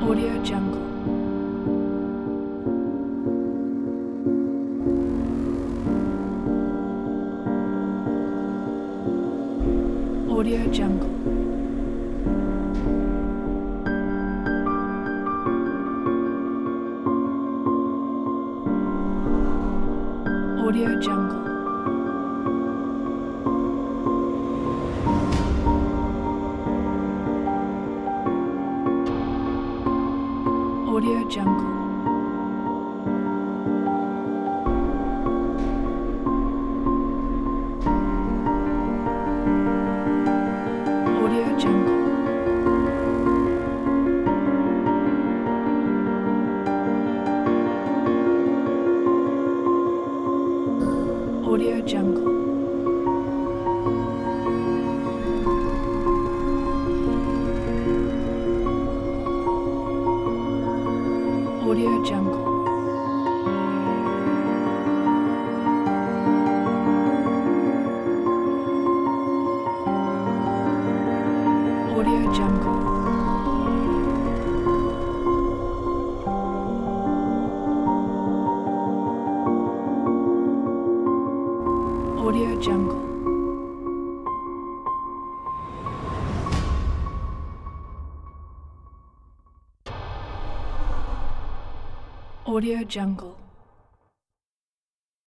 Audio Jungle. Audio Jungle. Audio Jungle. Audio Jungle. Audio Jungle. Audio Jungle. Audio Jungle. Audio Jungle. Audio Jungle. Audio Jungle.